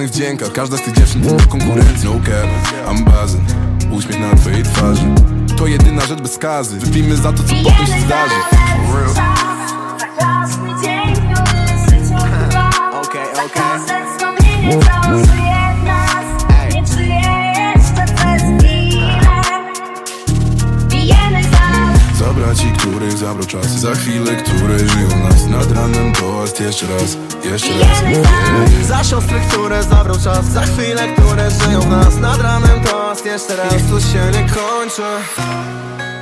wdzięka. Każda z tych dziewczyn to konkurencja. No cap, I'm buzzing. Uśmiech na twojej twarzy. To jedyna rzecz bez skazy. Wypijmy za to, co potem się zdarzy. Zabrać ci, których zabrał czas. Za chwilę, które żyją nas. Nad ranem toast jeszcze raz, jeszcze raz. Za siostry, które zabrał czas. Za chwilę, które żyją w nas. Nad ranem toast jeszcze raz. Niech tu się nie kończy.